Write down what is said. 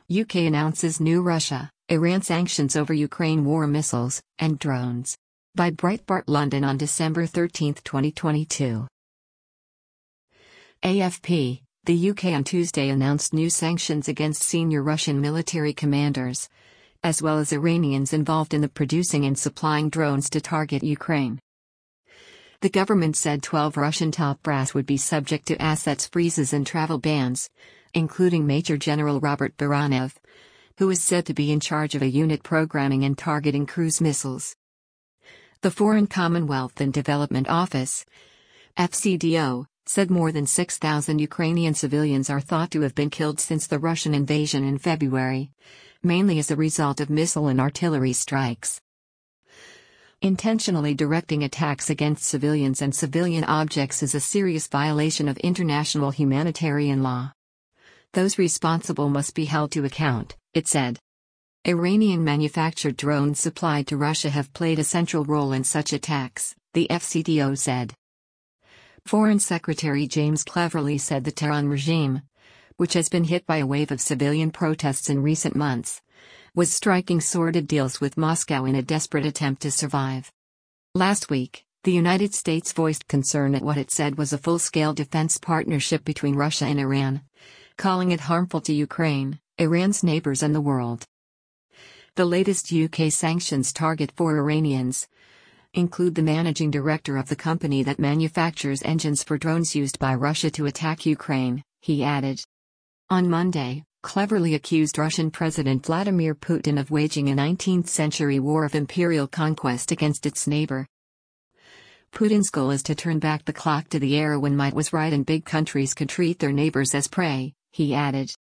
UK announces new Russia-Iran sanctions over Ukraine war missiles and drones. By Breitbart London on December 13, 2022. AFP, the UK on Tuesday announced new sanctions against senior Russian military commanders, as well as Iranians involved in the producing and supplying drones to target Ukraine. The government said 12 Russian top brass would be subject to assets freezes and travel bans, including Major General Robert Baranov, who is said to be in charge of a unit programming and targeting cruise missiles. The Foreign Commonwealth and Development Office, FCDO, said more than 6,000 Ukrainian civilians are thought to have been killed since the Russian invasion in February, mainly as a result of missile and artillery strikes. Intentionally directing attacks against civilians and civilian objects is a serious violation of international humanitarian law. Those responsible must be held to account, it said. Iranian-manufactured drones supplied to Russia have played a central role in such attacks, the FCDO said. Foreign Secretary James Cleverly said the Tehran regime, which has been hit by a wave of civilian protests in recent months, was striking sordid deals with Moscow in a desperate attempt to survive. Last week, the United States voiced concern at what it said was a full-scale defense partnership between Russia and Iran, calling it harmful to Ukraine, Iran's neighbors and the world. The latest UK sanctions target 4 Iranians, include the managing director of the company that manufactures engines for drones used by Russia to attack Ukraine, he added. On Monday, Cleverly accused Russian President Vladimir Putin of waging a 19th-century war of imperial conquest against its neighbor. Putin's goal is to turn back the clock to the era when might was right and big countries could treat their neighbors as prey, he added.